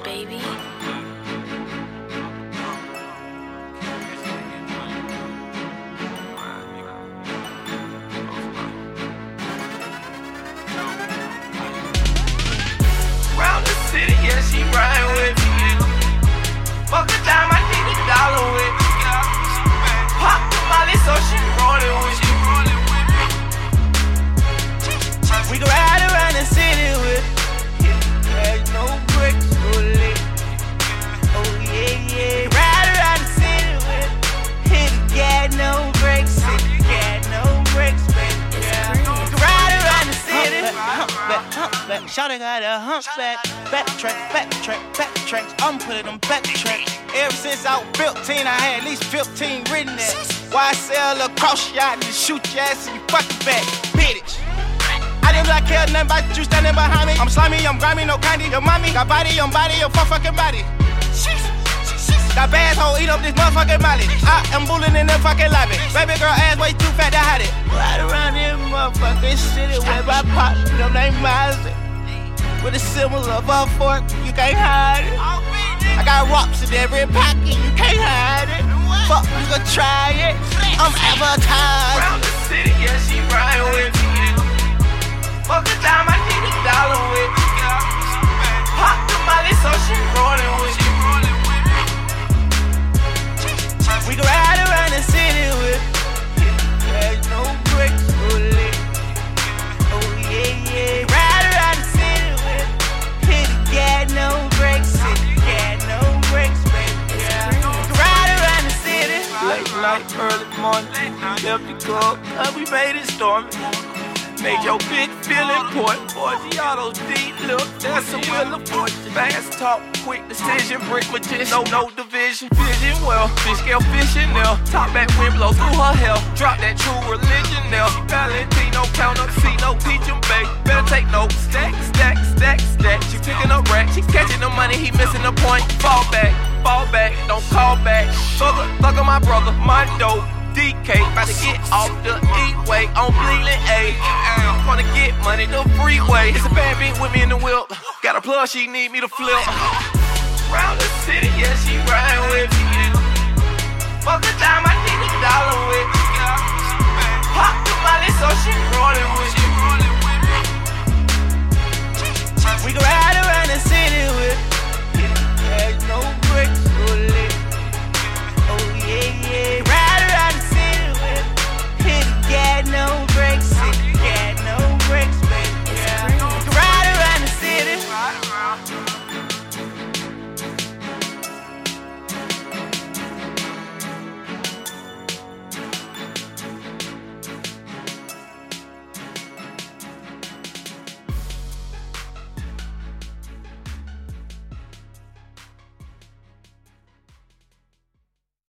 baby. Round the city, yeah, she riding with me. Fuck a dime, I need $1 with me. Pop the molly, so she rollin' with me. We can ride around the city with me. There's no bricks, so lit. Oh yeah, yeah. Ride around the city with me. Hit the gas, no brakes. Hit the gas, no brakes, baby. Yeah. We can ride around the city. Humpback, shawty got a humpback. Backtrack. I'm putting them backtrack. Ever since I was 15, I had at least 15 written there. Why sell across your yacht and shoot your ass in your fucking back, bitch? I didn't really care nothing about you standing behind me. I'm slimy, I'm grimy, no candy. Your mommy got body, your body, your fucking body. Got bad hoe, eat up this motherfucking molly. I am bullying in the fucking lobby. Baby girl ass way too fat to hide it. Ride around this motherfucking city with my pop, them name Mazda. With a symbol of a fork, you can't hide it. I got rocks in every pocket, you can't hide it. Fuck, you gon' try it. I'm advertised. Round the city, yeah, she riding with me. Fuck a dime, I need $1 with me. Pop the molly, so she rollin' with me. We can ride around the city with me. There's no bricks, so lit. Oh yeah, yeah. Ride around the city with me. Hit the gas, no brakes. Hit the gas, no brakes, baby. Yeah. We can ride around the city. Late night, early morning. Left the club, we made it stormy. Made your bitch feel important. Forgiato D, look, that's a wheel of fortune. Fast talk, quick decision, brick magician, no division. Vision well, fish scale fishing now. Top back wind blow through her hair. Drop that true religion now. Valentino, count up, see no teach him, babe. Better take no stack. She picking up racks, she catching the money, he missing the point. Fall back, don't call back. Thugger my brother, my dope. DK, about to get off the E-way on Cleveland A. Wanna get money the freeway. It's a bad bitch with me in the whip. Got a plug, she need me to flip. Round the city, yeah, she riding with me. Fuck a dime, I need $1 with me. Pop the molly, so she rollin' with me. We can ride around the city.